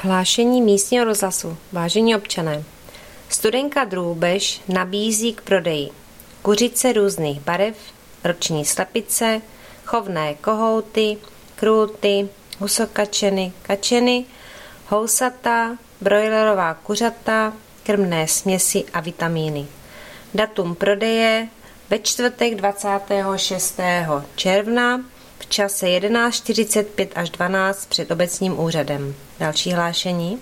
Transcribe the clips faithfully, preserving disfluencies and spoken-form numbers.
Hlášení místního rozhlasu. Vážení občané, Studenka Drůbež nabízí k prodeji kuřice různých barev, roční slepice, chovné kohouty, krůty, husokačeny, kačeny, housata, brojlerová kuřata, krmné směsi a vitamíny. Datum prodeje ve čtvrtek dvacátého šestého června v čase jedenáct čtyřicet pět až dvanáct před obecním úřadem. Další hlášení.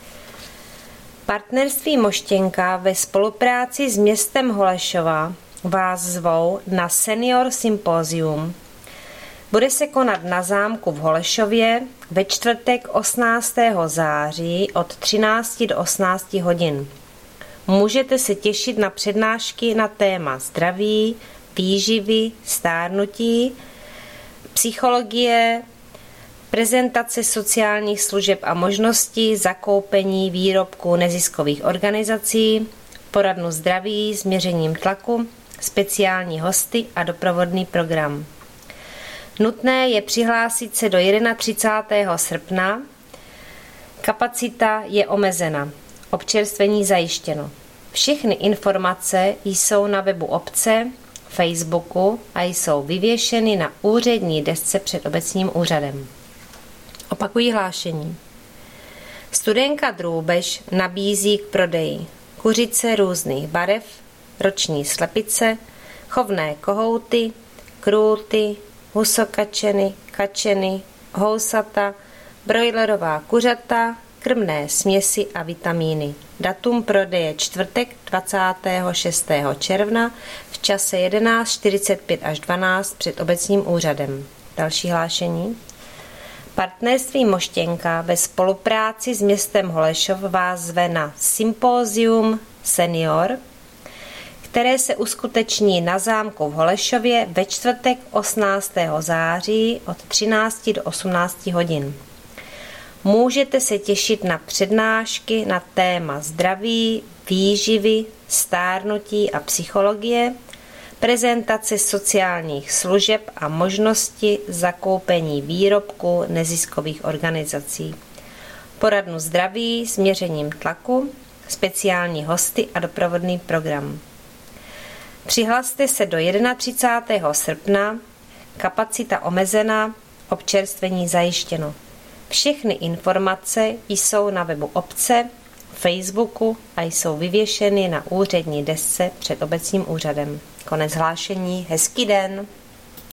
Partnerství Moštěnka ve spolupráci s městem Holešova vás zvou na Senior Symposium. Bude se konat na zámku v Holešově ve čtvrtek osmnáctého září od třinácti do osmnácti hodin. Můžete se těšit na přednášky na téma zdraví, výživy, stárnutí, psychologie, prezentace sociálních služeb a možností zakoupení výrobků neziskových organizací, poradnu zdraví s měřením tlaku, speciální hosty a doprovodný program. Nutné je přihlásit se do třicátého prvního srpna. Kapacita je omezena. Občerstvení zajištěno. Všechny informace jsou na webu obce, Facebooku a jsou vyvěšeny na úřední desce před obecním úřadem. Opakují hlášení. Studenka Drůbež nabízí k prodeji kuřice různých barev, roční slepice, chovné kohouty, krůty, husokačeny, kačeny, housata, brojlerová kuřata, krmné směsi a vitamíny. Datum prodeje čtvrtek dvacátého šestého června v čase jedenáct čtyřicet pět až dvanáct před obecním úřadem. Další hlášení. Partnerství Moštěnka ve spolupráci s městem Holešov vás zve na Symposium Senior, které se uskuteční na zámku v Holešově ve čtvrtek osmnáctého září od třinácti do osmnácti hodin. Můžete se těšit na přednášky na téma zdraví, výživy, stárnutí a psychologie, prezentace sociálních služeb a možnosti zakoupení výrobků neziskových organizací, poradnu zdraví s měřením tlaku, speciální hosty a doprovodný program. Přihlaste se do třicátého prvního srpna, kapacita omezená, občerstvení zajištěno. Všechny informace jsou na webu obce, Facebooku a jsou vyvěšeny na úřední desce před obecním úřadem. Konec hlášení, hezký den!